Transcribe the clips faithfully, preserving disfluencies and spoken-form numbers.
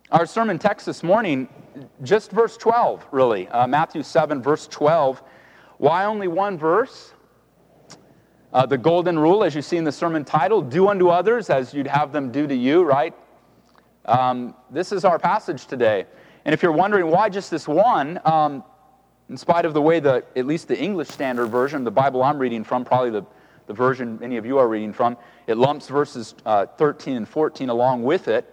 Our sermon text this morning, just verse twelve, really. Uh, Matthew seven, verse twelve. Why only one verse? Uh, the golden rule, as you see in the sermon title, do unto others as you'd have them do to you, right? Um, this is our passage today. And if you're wondering why just this one, um, in spite of the way that at least the English Standard Version, the Bible I'm reading from, probably the, the version many of you are reading from, it lumps verses uh, thirteen and fourteen along with it.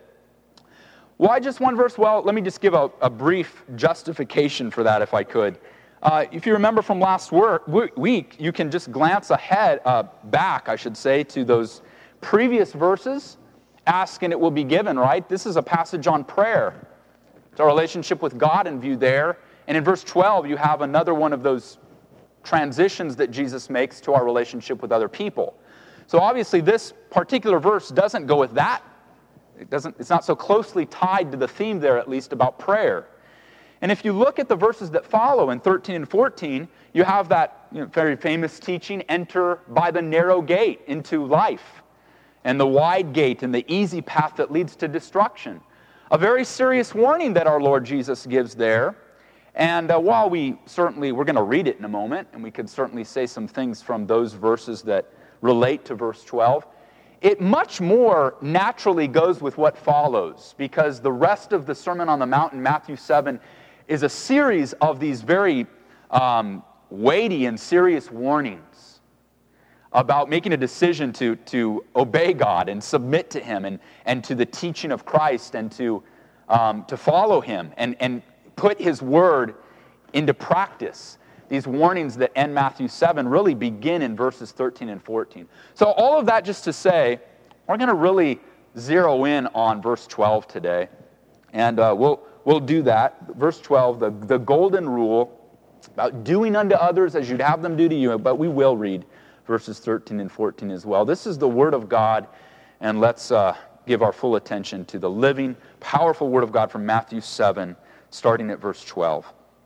Why just one verse? Well, let me just give a, a brief justification for that if I could. Uh, if you remember from last work, week, you can just glance ahead, uh, back, I should say, to those previous verses. Ask and it will be given, right? This is a passage on prayer. It's our relationship with God in view there. And in verse twelve, you have another one of those transitions that Jesus makes to our relationship with other people. So obviously this particular verse doesn't go with that. It doesn't, it's not so closely tied to the theme there, at least, about prayer. And if you look at the verses that follow in thirteen and fourteen, you have that you know, very famous teaching, enter by the narrow gate into life, and the wide gate and the easy path that leads to destruction. A very serious warning that our Lord Jesus gives there. And uh, while we certainly, we're going to read it in a moment, and we could certainly say some things from those verses that relate to verse twelve, it much more naturally goes with what follows, because the rest of the Sermon on the Mount in Matthew seven is a series of these very um, weighty and serious warnings about making a decision to, to obey God and submit to Him and, and to the teaching of Christ and to, um, to follow Him and, and put His Word into practice. These warnings that end Matthew seven really begin in verses thirteen and fourteen. So all of that just to say, we're going to really zero in on verse twelve today. And uh, we'll we'll do that. Verse twelve, the, the golden rule about doing unto others as you'd have them do to you. But we will read verses thirteen and fourteen as well. This is the Word of God. And let's uh, give our full attention to the living, powerful Word of God from Matthew seven, starting at verse twelve.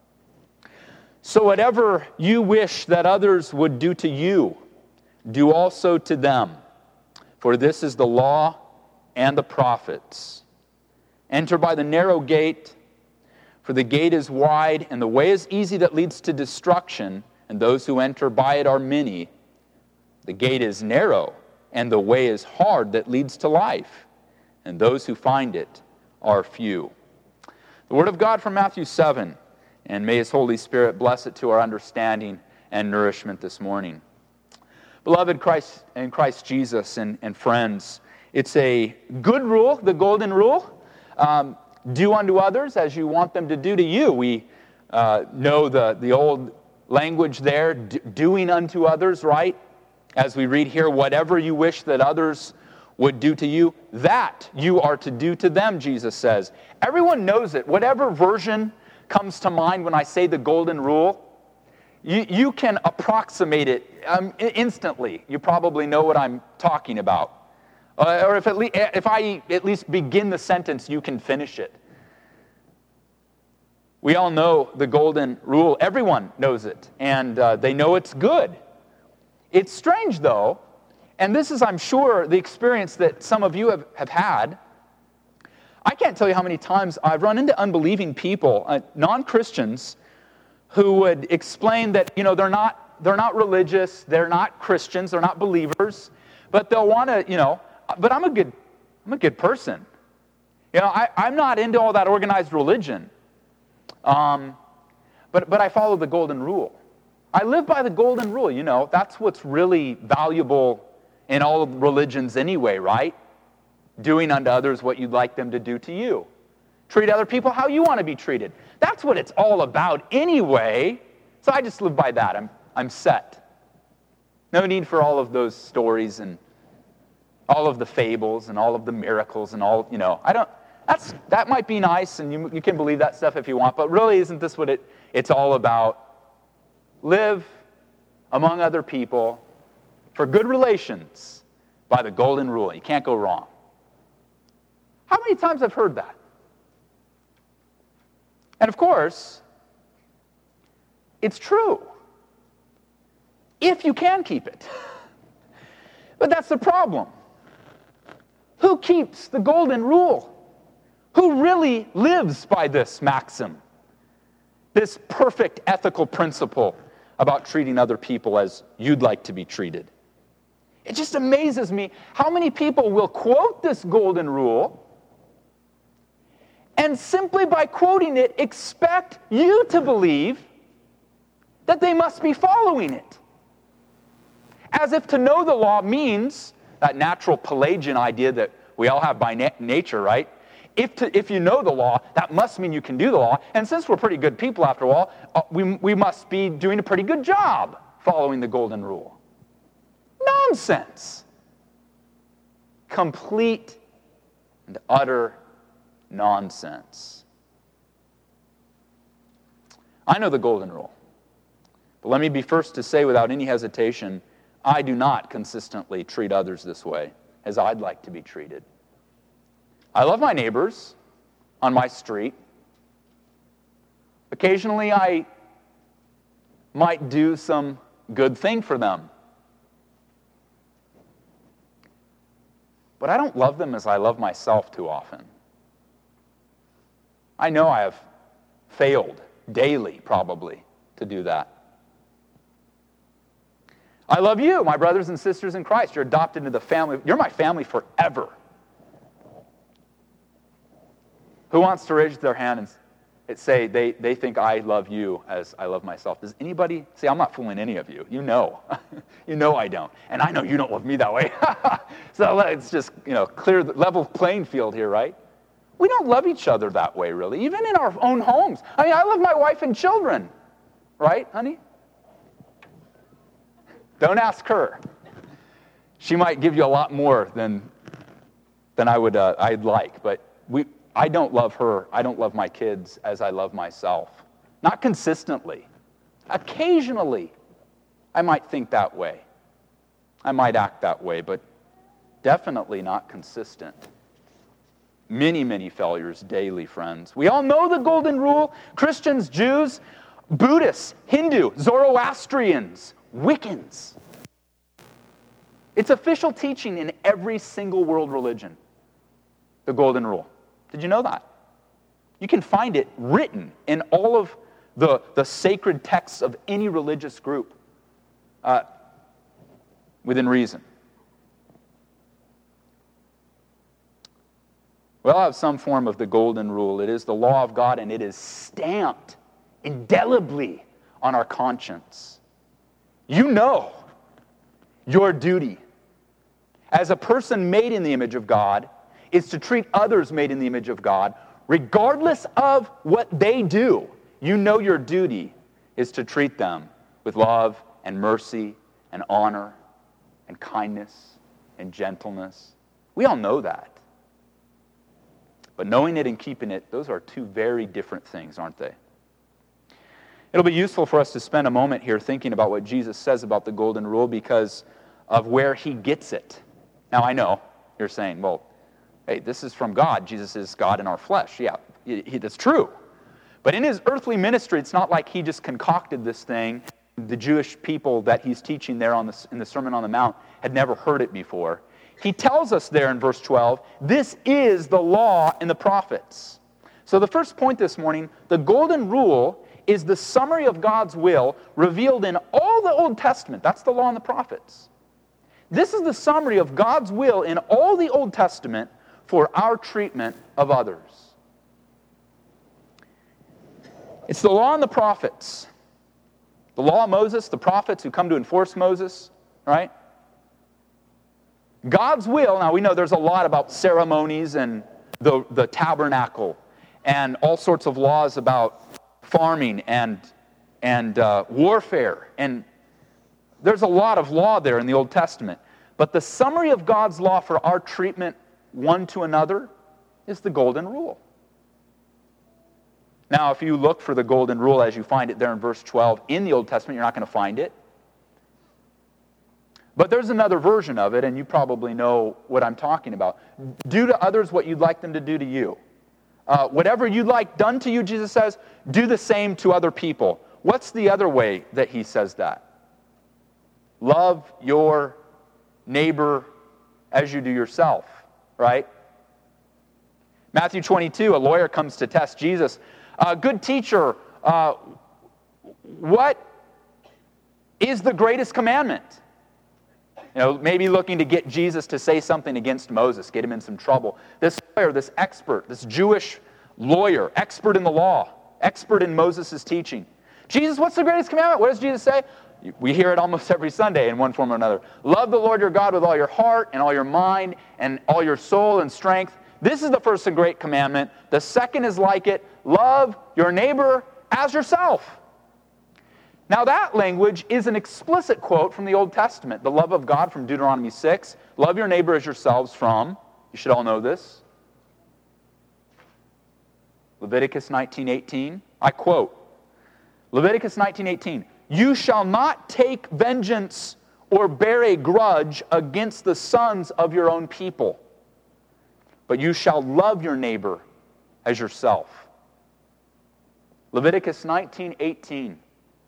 So whatever you wish that others would do to you, do also to them. For this is the law and the prophets. Enter by the narrow gate, for the gate is wide, and the way is easy that leads to destruction, and those who enter by it are many. The gate is narrow, and the way is hard that leads to life, and those who find it are few. The Word of God from Matthew seven. And may His Holy Spirit bless it to our understanding and nourishment this morning. Beloved Christ in Christ Jesus and, and friends, it's a good rule, the golden rule. Um, do unto others as you want them to do to you. We uh, know the, the old language there, d- doing unto others, right? As we read here, whatever you wish that others would do to you, that you are to do to them, Jesus says. Everyone knows it. Whatever version comes to mind when I say the golden rule, you, you can approximate it um, instantly. You probably know what I'm talking about. Uh, or if, at le- if I at least begin the sentence, you can finish it. We all know the golden rule. Everyone knows it, and uh, they know it's good. It's strange, though, and this is, I'm sure, the experience that some of you have, have had. I can't tell you how many times I've run into unbelieving people, uh, non-Christians, who would explain that, you know, they're not they're not religious, they're not Christians, they're not believers, but they'll want to, you know, but I'm a good I'm a good person. You know, I, I'm not into all that organized religion. Um, but but I follow the golden rule. I live by the golden rule, you know. That's what's really valuable in all religions anyway, right? Doing unto others what you'd like them to do to you. Treat other people how you want to be treated. That's what it's all about anyway. So I just live by that. I'm I'm set. No need for all of those stories and all of the fables and all of the miracles and all, you know. I don't that's that might be nice and you you can believe that stuff if you want, but really isn't this what it it's all about? Live among other people for good relations by the golden rule. You can't go wrong. How many times I've heard that? And of course, it's true. If you can keep it. But that's the problem. Who keeps the golden rule? Who really lives by this maxim? This perfect ethical principle about treating other people as you'd like to be treated. It just amazes me how many people will quote this golden rule and simply by quoting it expect you to believe that they must be following it. As if to know the law means that natural Pelagian idea that we all have by na- nature, right? If, to, if you know the law, that must mean you can do the law. And since we're pretty good people after all, uh, we, we must be doing a pretty good job following the golden rule. Nonsense. Complete and utter nonsense. I know the golden rule. But let me be first to say without any hesitation, I do not consistently treat others this way as I'd like to be treated. I love my neighbors on my street. Occasionally I might do some good thing for them. But I don't love them as I love myself too often. I know I have failed daily, probably, to do that. I love you, my brothers and sisters in Christ. You're adopted into the family. You're my family forever. Who wants to raise their hand and say they, they think I love you as I love myself? Does anybody? See, I'm not fooling any of you. You know. You know I don't. And I know you don't love me that way. So let's just, you know, clear the level playing field here, right? We don't love each other that way, really, even in our own homes. I mean, I love my wife and children. Right, honey? Don't ask her. She might give you a lot more than, than I would, uh, I'd like, but we... I don't love her, I don't love my kids as I love myself. Not consistently. Occasionally, I might think that way. I might act that way, but definitely not consistent. Many, many failures daily, friends. We all know the golden rule. Christians, Jews, Buddhists, Hindu, Zoroastrians, Wiccans. It's official teaching in every single world religion, the golden rule. Did you know that? You can find it written in all of the, the sacred texts of any religious group uh, within reason. We all have some form of the golden rule. It is the law of God, and it is stamped indelibly on our conscience. You know your duty as a person made in the image of God is to treat others made in the image of God, regardless of what they do. You know your duty is to treat them with love and mercy and honor and kindness and gentleness. We all know that. But knowing it and keeping it, those are two very different things, aren't they? It'll be useful for us to spend a moment here thinking about what Jesus says about the golden rule because of where he gets it. Now, I know you're saying, well, hey, this is from God. Jesus is God in our flesh. Yeah, he, he, that's true. But in his earthly ministry, it's not like he just concocted this thing. The Jewish people that he's teaching there on the, in the Sermon on the Mount had never heard it before. He tells us there in verse twelve, this is the law and the prophets. So the first point this morning, the golden rule is the summary of God's will revealed in all the Old Testament. That's the law and the prophets. This is the summary of God's will in all the Old Testament for our treatment of others. It's the law and the prophets. The law of Moses, the prophets who come to enforce Moses, right? God's will, now we know there's a lot about ceremonies and the, the tabernacle and all sorts of laws about farming and, and uh, warfare. And there's a lot of law there in the Old Testament. But the summary of God's law for our treatment one to another is the golden rule. Now, if you look for the golden rule as you find it there in verse twelve in the Old Testament, you're not going to find it. But there's another version of it, and you probably know what I'm talking about. Do to others what you'd like them to do to you. Uh, whatever you'd like done to you, Jesus says, do the same to other people. What's the other way that he says that? Love your neighbor as you do yourself, right? Matthew twenty-two, a lawyer comes to test Jesus. Uh, good teacher, uh, what is the greatest commandment? You know, maybe looking to get Jesus to say something against Moses, get him in some trouble. This lawyer, this expert, this Jewish lawyer, expert in the law, expert in Moses' teaching. Jesus, what's the greatest commandment? What does Jesus say? We hear it almost every Sunday in one form or another. Love the Lord your God with all your heart and all your mind and all your soul and strength. This is the first and great commandment. The second is like it. Love your neighbor as yourself. Now that language is an explicit quote from the Old Testament. The love of God from Deuteronomy six. Love your neighbor as yourselves from, you should all know this, Leviticus nineteen eighteen. I quote, Leviticus nineteen eighteen. You shall not take vengeance or bear a grudge against the sons of your own people, but you shall love your neighbor as yourself. Leviticus nineteen eighteen.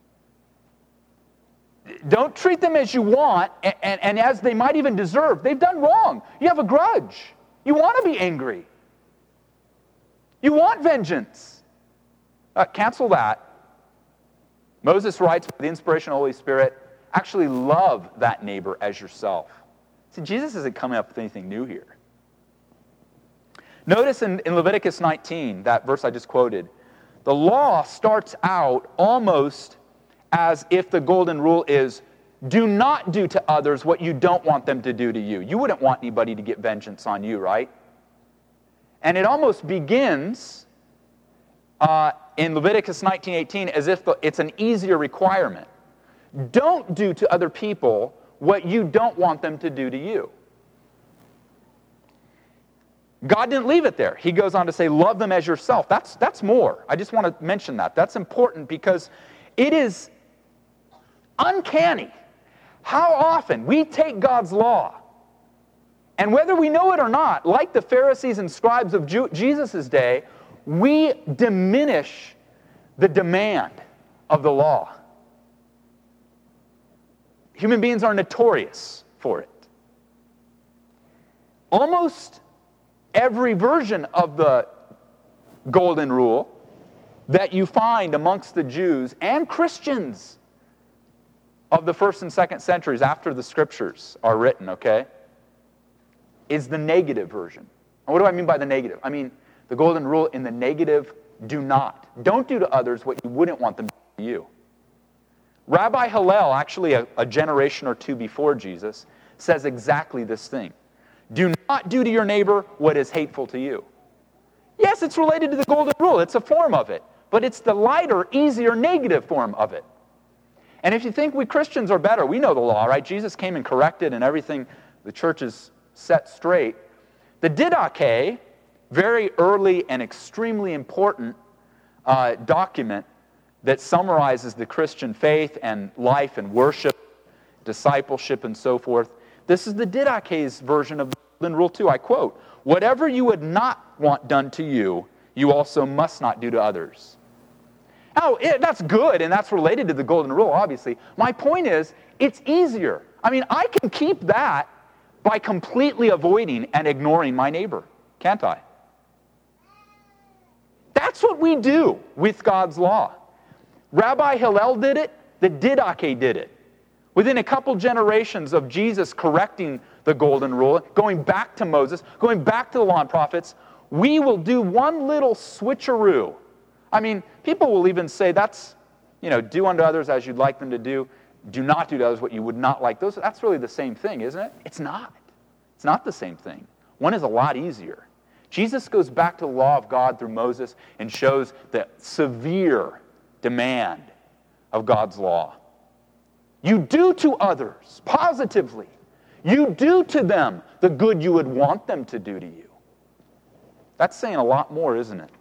Don't treat them as you want and, and, and as they might even deserve. They've done wrong. You have a grudge. You want to be angry. You want vengeance. Uh, cancel that. Moses writes, by the inspiration of the Holy Spirit, actually love that neighbor as yourself. See, Jesus isn't coming up with anything new here. Notice in, in Leviticus nineteen, that verse I just quoted, the law starts out almost as if the golden rule is, do not do to others what you don't want them to do to you. You wouldn't want anybody to get vengeance on you, right? And it almost begins uh, in Leviticus nineteen eighteen as if the, it's an easier requirement. Don't do to other people what you don't want them to do to you. God didn't leave it there. He goes on to say, love them as yourself. That's, that's more. I just want to mention that. That's important because it is uncanny how often we take God's law, and whether we know it or not, like the Pharisees and scribes of Jesus' day, we diminish the demand of the law. Human beings are notorious for it. Almost every version of the golden rule that you find amongst the Jews and Christians of the first and second centuries after the scriptures are written, okay, is the negative version. And what do I mean by the negative? I mean the golden rule in the negative, do not. Don't do to others what you wouldn't want them to do to you. Rabbi Hillel, actually a, a generation or two before Jesus, says exactly this thing. Do not do to your neighbor what is hateful to you. Yes, it's related to the golden rule. It's a form of it. But it's the lighter, easier, negative form of it. And if you think we Christians are better, we know the law, right? Jesus came and corrected and everything the church is set straight. The Didache, very early and extremely important uh, document that summarizes the Christian faith and life and worship, discipleship, and so forth. This is the Didache's version of the Golden Rule too. I quote, whatever you would not want done to you, you also must not do to others. Now, it, that's good, and that's related to the Golden Rule, obviously. My point is, it's easier. I mean, I can keep that by completely avoiding and ignoring my neighbor, can't I? That's what we do with God's law. Rabbi Hillel did it, the Didache did it. Within a couple generations of Jesus correcting the Golden Rule, going back to Moses, going back to the law and prophets, we will do one little switcheroo. I mean, people will even say that's, you know, do unto others as you'd like them to do. Do not do to others what you would not like. Those, that's really the same thing, isn't it? It's not. It's not the same thing. One is a lot easier. Jesus goes back to the law of God through Moses and shows the severe demand of God's law. You do to others, positively. You do to them the good you would want them to do to you. That's saying a lot more, isn't it?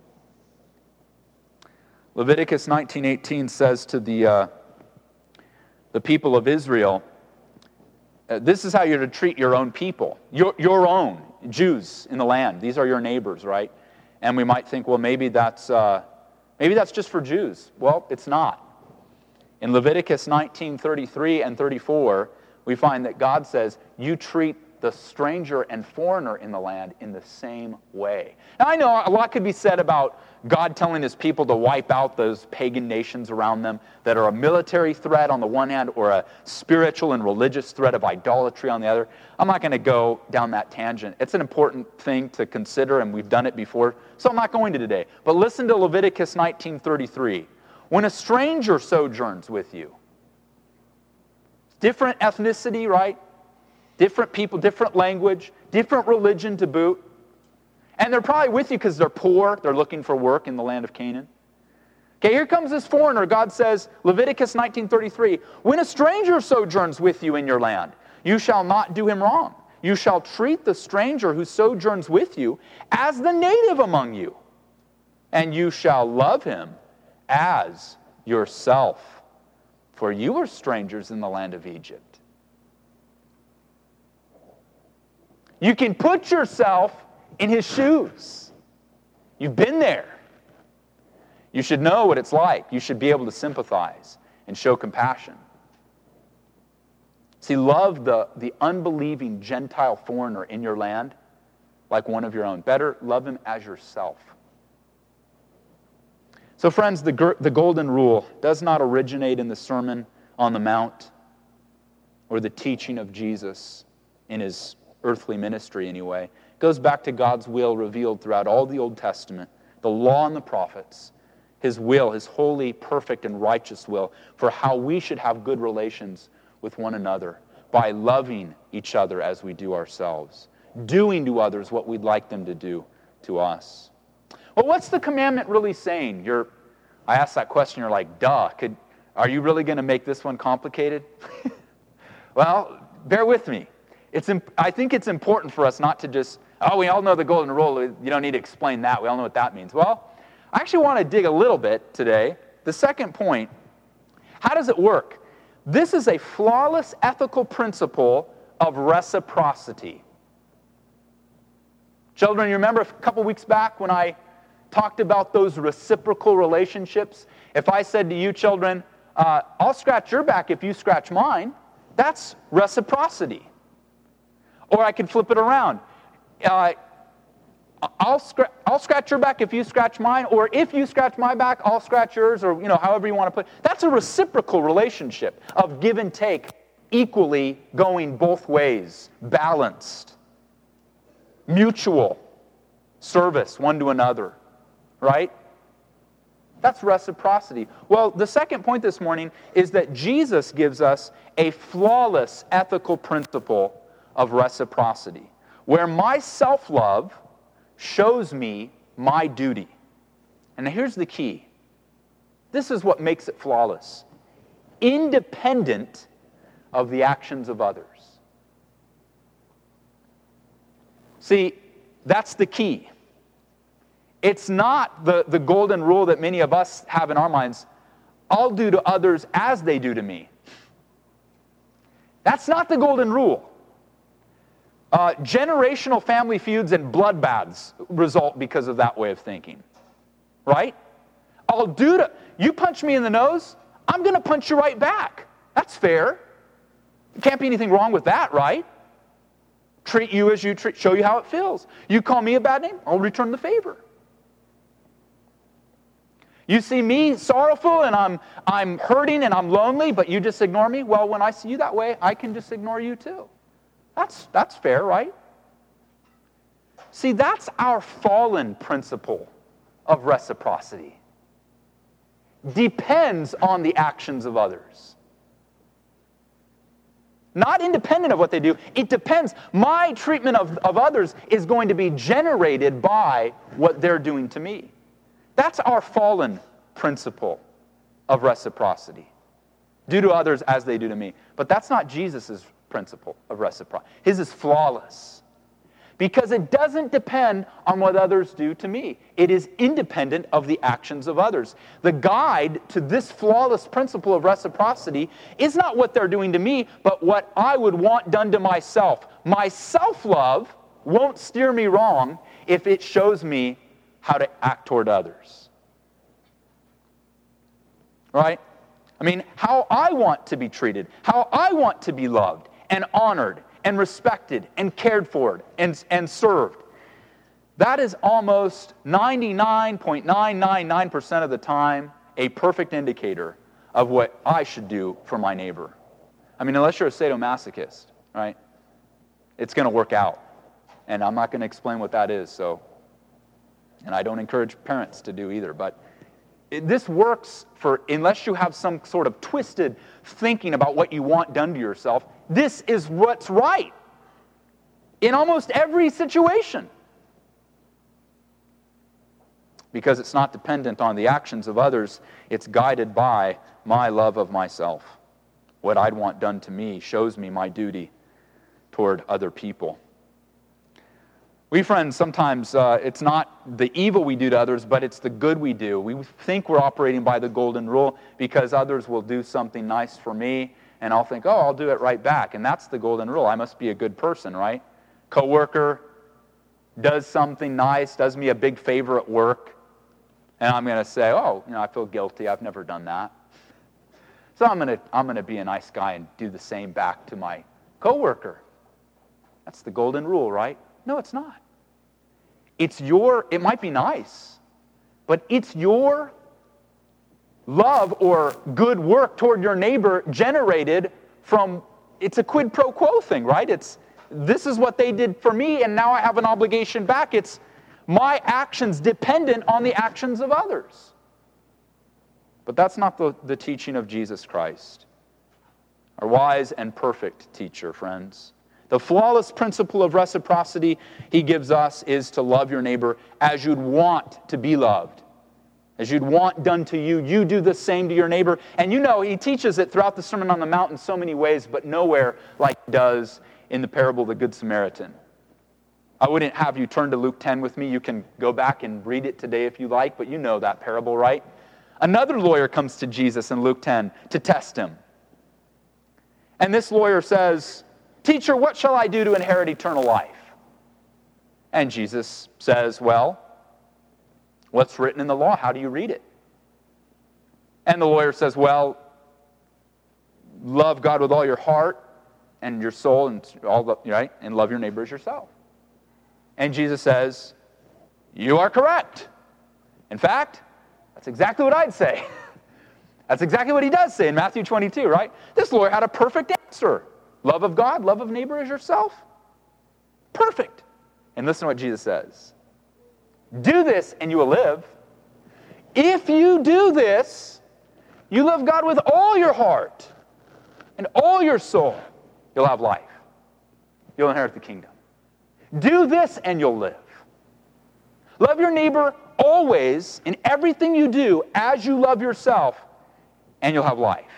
Leviticus nineteen eighteen says to the, uh, the people of Israel, uh, this is how you're to treat your own people, your, your own Jews in the land. These are your neighbors, right? And we might think, well, maybe that's, uh, maybe that's just for Jews. Well, it's not. In Leviticus nineteen thirty-three and thirty-four, we find that God says, you treat the stranger and foreigner in the land in the same way. Now, I know a lot could be said about God telling his people to wipe out those pagan nations around them that are a military threat on the one hand or a spiritual and religious threat of idolatry on the other. I'm not going to go down that tangent. It's an important thing to consider, and we've done it before, so I'm not going to today. But listen to Leviticus nineteen thirty-three. When a stranger sojourns with you, different ethnicity, right? Different people, different language, different religion to boot. And they're probably with you because they're poor. They're looking for work in the land of Canaan. Okay, here comes this foreigner. God says, Leviticus nineteen thirty-three, when a stranger sojourns with you in your land, you shall not do him wrong. You shall treat the stranger who sojourns with you as the native among you, and you shall love him as yourself, for you were strangers in the land of Egypt. You can put yourself in his shoes. You've been there. You should know what it's like. You should be able to sympathize and show compassion. See, love the, the unbelieving Gentile foreigner in your land like one of your own. Better, love him as yourself. So friends, the, the golden rule does not originate in the Sermon on the Mount or the teaching of Jesus in his earthly ministry anyway. It goes back to God's will revealed throughout all the Old Testament, the law and the prophets, his will, his holy, perfect, and righteous will for how we should have good relations with one another by loving each other as we do ourselves, doing to others what we'd like them to do to us. Well, what's the commandment really saying? You're, I asked that question, you're like, duh, could, are you really going to make this one complicated? Well, bear with me. It's, I think it's important for us not to just, oh, we all know the golden rule, you don't need to explain that, we all know what that means. Well, I actually want to dig a little bit today. The second point, how does it work? This is a flawless ethical principle of reciprocity. Children, you remember a couple weeks back when I talked about those reciprocal relationships? If I said to you, children, uh, I'll scratch your back if you scratch mine, that's reciprocity. Or I could flip it around. Uh, I'll, scr- I'll scratch your back if you scratch mine, or if you scratch my back, I'll scratch yours, or you know, however you want to put it. That's a reciprocal relationship of give and take, equally going both ways, balanced, mutual service one to another, right? That's reciprocity. Well, the second point this morning is that Jesus gives us a flawless ethical principle of reciprocity, where my self-love shows me my duty. And here's the key. This is what makes it flawless. Independent of the actions of others. See, that's the key. It's not the, the golden rule that many of us have in our minds. I'll do to others as they do to me. That's not the golden rule. Uh, generational family feuds and bloodbaths result because of that way of thinking. Right? I'll do to, you punch me in the nose, I'm going to punch you right back. That's fair. There can't be anything wrong with that, right? Treat you as you treat, show you how it feels. You call me a bad name, I'll return the favor. You see me sorrowful and I'm, I'm hurting and I'm lonely, but you just ignore me. Well, when I see you that way, I can just ignore you too. That's, that's fair, right? See, that's our fallen principle of reciprocity. Depends on the actions of others. Not independent of what they do. It depends. My treatment of, of others is going to be generated by what they're doing to me. That's our fallen principle of reciprocity. Do to others as they do to me. But that's not Jesus' principle of reciprocity. His is flawless. Because it doesn't depend on what others do to me. It is independent of the actions of others. The guide to this flawless principle of reciprocity is not what they're doing to me, but what I would want done to myself. My self-love won't steer me wrong if it shows me how to act toward others. Right? I mean, how I want to be treated, how I want to be loved and honored and respected and cared for and, and served. That is almost ninety-nine point nine nine nine percent of the time a perfect indicator of what I should do for my neighbor. I mean, unless you're a sadomasochist, right? It's going to work out. And I'm not going to explain what that is, so. And I don't encourage parents to do either. But it, this works for, unless you have some sort of twisted thinking about what you want done to yourself, this is what's right in almost every situation. Because it's not dependent on the actions of others, it's guided by my love of myself. What I'd want done to me shows me my duty toward other people. We friends, sometimes uh, it's not the evil we do to others, but it's the good we do. We think we're operating by the golden rule because others will do something nice for me, and I'll think, oh, I'll do it right back. And that's the golden rule. I must be a good person, right? Coworker does something nice, does me a big favor at work, and I'm going to say, oh, you know, I feel guilty. I've never done that. So I'm going to I'm going to be a nice guy and do the same back to my coworker. That's the golden rule, right? No, it's not. It's your, it might be nice, but it's your love or good work toward your neighbor generated from, it's a quid pro quo thing, right? It's, this is what they did for me, and now I have an obligation back. It's my actions dependent on the actions of others. But that's not the, the teaching of Jesus Christ, our wise and perfect teacher, friends. The flawless principle of reciprocity he gives us is to love your neighbor as you'd want to be loved. As you'd want done to you, you do the same to your neighbor. And you know, he teaches it throughout the Sermon on the Mount in so many ways, but nowhere like he does in the parable of the Good Samaritan. I wouldn't have you turn to Luke ten with me. You can go back and read it today if you like, but you know that parable, right? Another lawyer comes to Jesus in Luke ten to test him. And this lawyer says, "Teacher, what shall I do to inherit eternal life?" And Jesus says, "Well, what's written in the law? How do you read it?" And the lawyer says, "Well, love God with all your heart and your soul and all the, right, and love your neighbor as yourself." And Jesus says, "You are correct. In fact, that's exactly what I'd say." That's exactly what he does say in Matthew twenty-two, right? This lawyer had a perfect answer. Love of God, love of neighbor as yourself. Perfect. And listen to what Jesus says. "Do this and you will live. If you do this, you love God with all your heart and all your soul, you'll have life. You'll inherit the kingdom. Do this and you'll live. Love your neighbor always in everything you do as you love yourself, and you'll have life."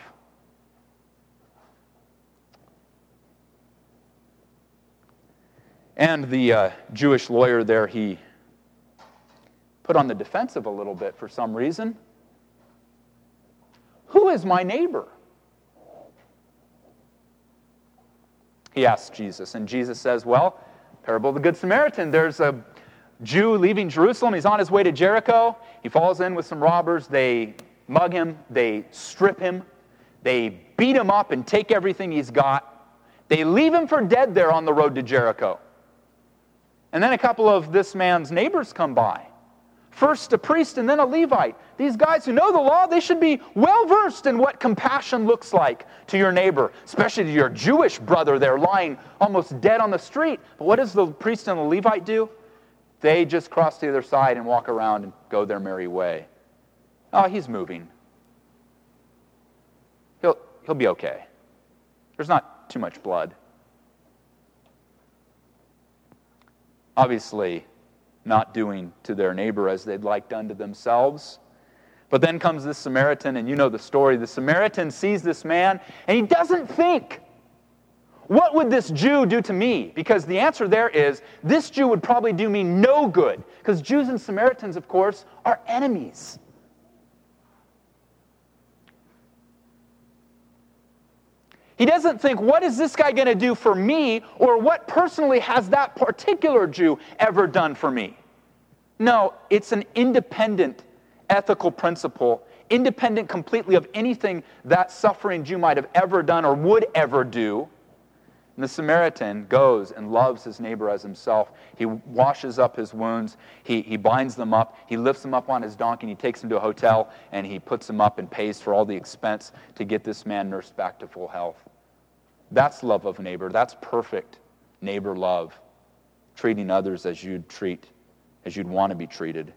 And the uh, Jewish lawyer there, he put on the defensive a little bit for some reason. "Who is my neighbor?" He asks Jesus, and Jesus says, well, parable of the Good Samaritan, there's a Jew leaving Jerusalem. He's on his way to Jericho. He falls in with some robbers. They mug him. They strip him. They beat him up and take everything he's got. They leave him for dead there on the road to Jericho. And then a couple of this man's neighbors come by. First a priest and then a Levite. These guys who know the law, they should be well-versed in what compassion looks like to your neighbor, especially to your Jewish brother there lying almost dead on the street. But what does the priest and the Levite do? They just cross to the other side and walk around and go their merry way. Oh, he's moving. He'll, he'll be okay. There's not too much blood. Obviously, not doing to their neighbor as they'd like done to themselves. But then comes this Samaritan, and you know the story. The Samaritan sees this man, and he doesn't think, what would this Jew do to me? Because the answer there is, this Jew would probably do me no good. Because Jews and Samaritans, of course, are enemies. He doesn't think, what is this guy going to do for me? Or what personally has that particular Jew ever done for me? No, it's an independent ethical principle, independent completely of anything that suffering Jew might have ever done or would ever do. And the Samaritan goes and loves his neighbor as himself. He washes up his wounds. He, he binds them up. He lifts them up on his donkey, and he takes him to a hotel, and he puts them up and pays for all the expense to get this man nursed back to full health. That's love of neighbor. That's perfect neighbor love, treating others as you'd treat, as you'd want to be treated.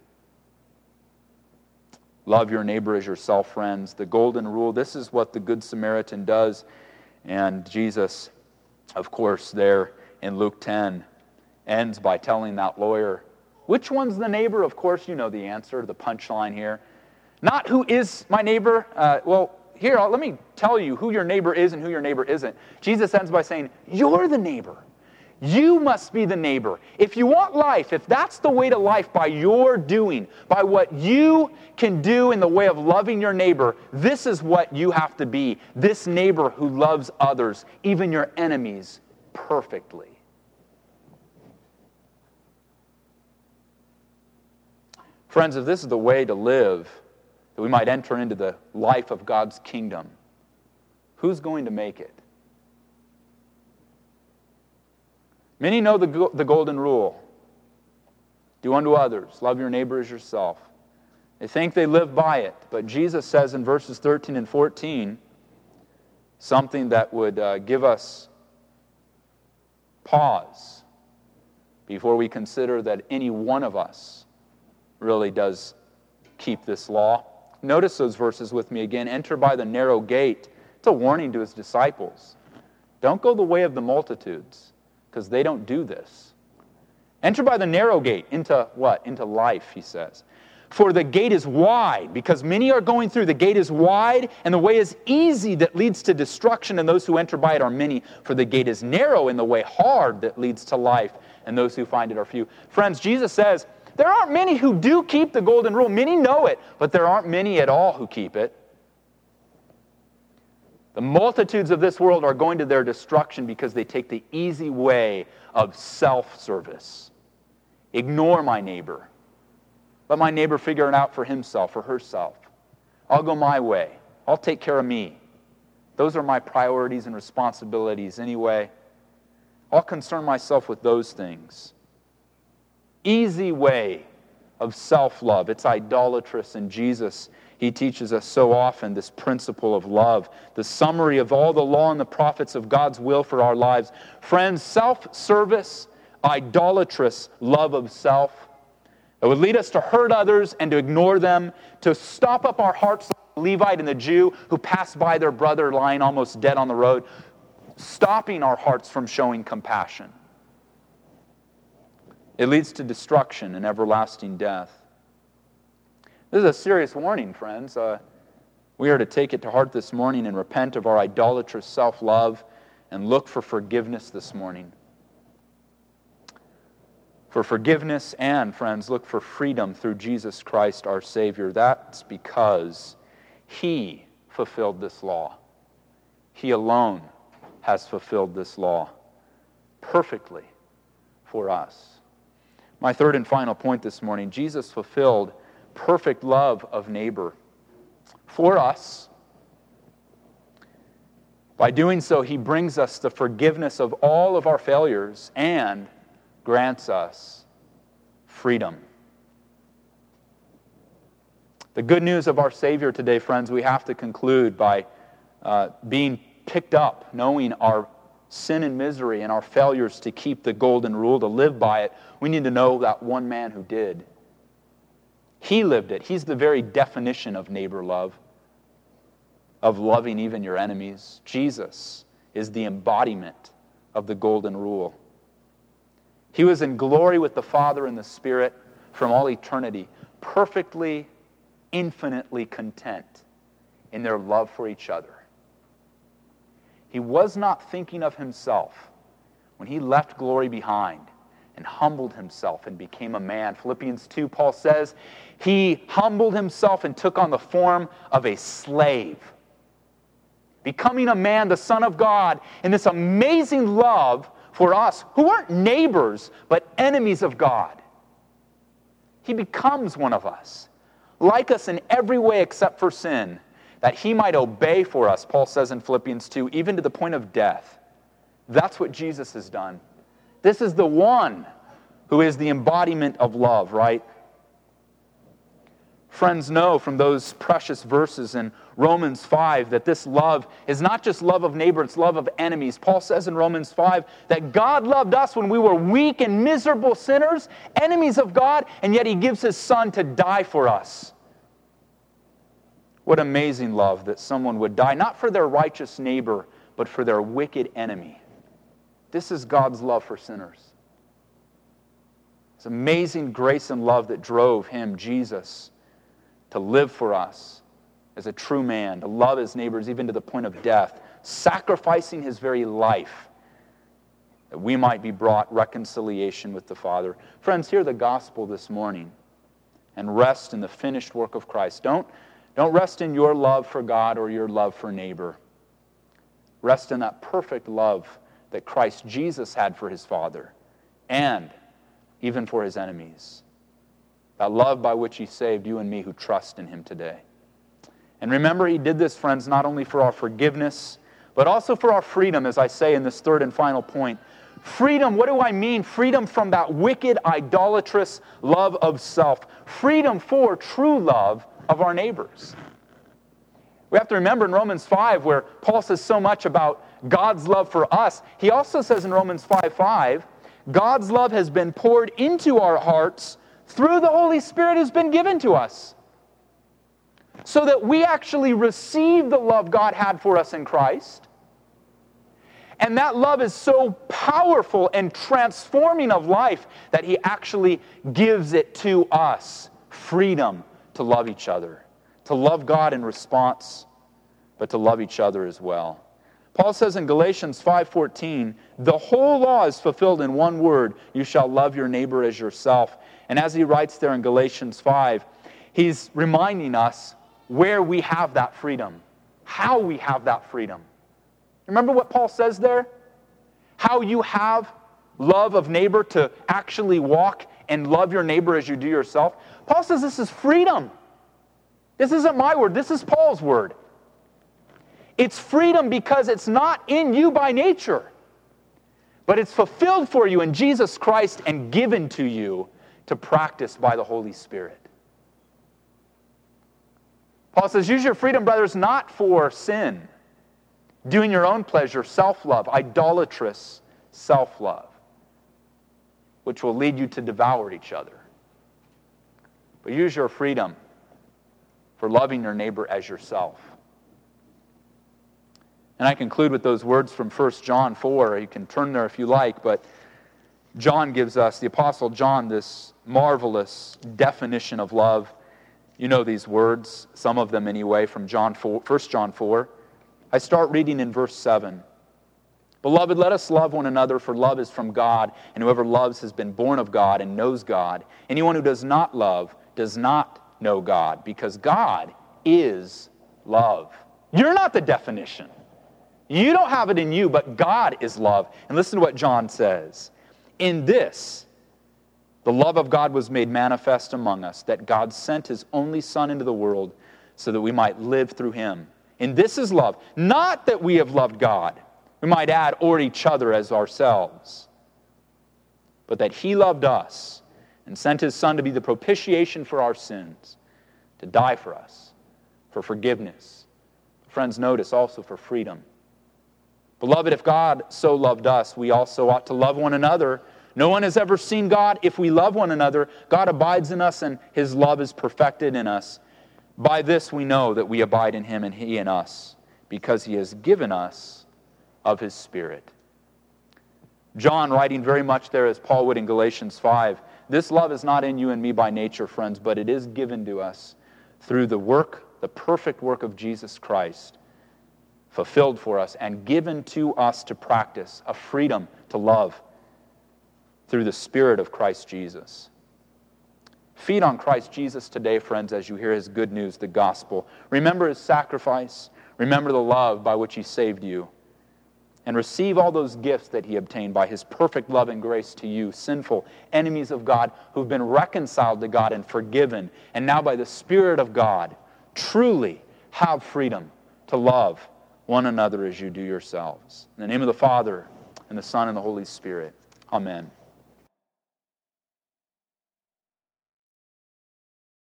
Love your neighbor as yourself, friends. The golden rule, this is what the Good Samaritan does. And Jesus, of course, there in Luke ten, ends by telling that lawyer, which one's the neighbor? Of course, you know the answer, the punchline here. Not who is my neighbor. Uh, well, here, let me tell you who your neighbor is and who your neighbor isn't. Jesus ends by saying, you're the neighbor. You must be the neighbor. If you want life, if that's the way to life by your doing, by what you can do in the way of loving your neighbor, this is what you have to be. This neighbor who loves others, even your enemies, perfectly. Friends, if this is the way to live, that we might enter into the life of God's kingdom, who's going to make it? Many know the, the golden rule. Do unto others. Love your neighbor as yourself. They think they live by it. But Jesus says in verses thirteen and fourteen something that would uh, give us pause before we consider that any one of us really does keep this law. Notice those verses with me again. Enter by the narrow gate. It's a warning to his disciples. Don't go the way of the multitudes, because they don't do this. Enter by the narrow gate into what? Into life, he says. For the gate is wide, because many are going through. The gate is wide, and the way is easy that leads to destruction, and those who enter by it are many. For the gate is narrow, and the way hard that leads to life, and those who find it are few. Friends, Jesus says, there aren't many who do keep the golden rule. Many know it, but there aren't many at all who keep it. The multitudes of this world are going to their destruction because they take the easy way of self-service. Ignore my neighbor. Let my neighbor figure it out for himself or herself. I'll go my way. I'll take care of me. Those are my priorities and responsibilities anyway. I'll concern myself with those things. Easy way of self-love. It's idolatrous, and Jesus, he teaches us so often this principle of love, the summary of all the law and the prophets of God's will for our lives. Friends, self-service, idolatrous love of self, it would lead us to hurt others and to ignore them, to stop up our hearts like the Levite and the Jew who passed by their brother lying almost dead on the road, stopping our hearts from showing compassion. It leads to destruction and everlasting death. This is a serious warning, friends. Uh, we are to take it to heart this morning and repent of our idolatrous self-love and look for forgiveness this morning. For forgiveness and, friends, look for freedom through Jesus Christ our Savior. That's because He fulfilled this law. He alone has fulfilled this law perfectly for us. My third and final point this morning, Jesus fulfilled perfect love of neighbor for us. By doing so, He brings us the forgiveness of all of our failures and grants us freedom. The good news of our Savior today, friends, we have to conclude by uh, being picked up, knowing our sin and misery and our failures to keep the golden rule, to live by it. We need to know that one man who did. He lived it. He's the very definition of neighbor love, of loving even your enemies. Jesus is the embodiment of the golden rule. He was in glory with the Father and the Spirit from all eternity, perfectly, infinitely content in their love for each other. He was not thinking of himself when he left glory behind and humbled himself and became a man. Philippians two, Paul says, he humbled himself and took on the form of a slave, becoming a man, the Son of God, in this amazing love for us who aren't neighbors but enemies of God. He becomes one of us, like us in every way except for sin, that he might obey for us, Paul says in Philippians two, even to the point of death, That's what Jesus has done. This is the one who is the embodiment of love, right? Friends know from those precious verses in Romans five that this love is not just love of neighbor, it's love of enemies. Paul says in Romans five that God loved us when we were weak and miserable sinners, enemies of God, and yet He gives His Son to die for us. What amazing love that someone would die, not for their righteous neighbor, but for their wicked enemy. This is God's love for sinners. It's amazing grace and love that drove Him, Jesus, to live for us as a true man, to love His neighbors even to the point of death, sacrificing His very life that we might be brought reconciliation with the Father. Friends, hear the gospel this morning and rest in the finished work of Christ. Don't, don't rest in your love for God or your love for neighbor. Rest in that perfect love that Christ Jesus had for His Father and even for His enemies. That love by which He saved you and me who trust in Him today. And remember, He did this, friends, not only for our forgiveness, but also for our freedom, as I say in this third and final point. Freedom, what do I mean? Freedom from that wicked, idolatrous love of self. Freedom for true love of our neighbors. We have to remember in Romans five, where Paul says so much about God's love for us, he also says in Romans five five, God's love has been poured into our hearts through the Holy Spirit who's been given to us. So that we actually receive the love God had for us in Christ. And that love is so powerful and transforming of life that He actually gives it to us. Freedom to love each other. To love God in response, but to love each other as well. Paul says in Galatians five fourteen, the whole law is fulfilled in one word, you shall love your neighbor as yourself. And as he writes there in Galatians five, he's reminding us where we have that freedom, how we have that freedom. Remember what Paul says there? How you have love of neighbor to actually walk and love your neighbor as you do yourself. Paul says this is freedom. This isn't my word, this is Paul's word. It's freedom because it's not in you by nature, but it's fulfilled for you in Jesus Christ and given to you to practice by the Holy Spirit. Paul says, use your freedom, brothers, not for sin, doing your own pleasure, self-love, idolatrous self-love, which will lead you to devour each other. But use your freedom for loving your neighbor as yourself. And I conclude with those words from First John four. You can turn there if you like, but John gives us, the Apostle John, this marvelous definition of love. You know these words, some of them anyway, from John four, First John four. I start reading in verse seven. Beloved, let us love one another, for love is from God, and whoever loves has been born of God and knows God. Anyone who does not love does not know God, because God is love. You're not the definition. You don't have it in you, but God is love. And listen to what John says. In this, the love of God was made manifest among us, that God sent His only Son into the world so that we might live through Him. And this is love, not that we have loved God, we might add, or each other as ourselves, but that He loved us and sent His Son to be the propitiation for our sins, to die for us, for forgiveness. Friends, notice also for freedom. Beloved, if God so loved us, we also ought to love one another. No one has ever seen God. If we love one another, God abides in us and His love is perfected in us. By this we know that we abide in Him and He in us, because He has given us of His Spirit. John, writing very much there as Paul would in Galatians five, this love is not in you and me by nature, friends, but it is given to us through the work, the perfect work of Jesus Christ, fulfilled for us and given to us to practice, a freedom to love through the Spirit of Christ Jesus. Feed on Christ Jesus today, friends, as you hear His good news, the gospel. Remember His sacrifice. Remember the love by which He saved you. And receive all those gifts that He obtained by His perfect love and grace to you, sinful enemies of God who've been reconciled to God and forgiven, and now by the Spirit of God truly have freedom to love one another as you do yourselves. In the name of the Father, and the Son, and the Holy Spirit. Amen.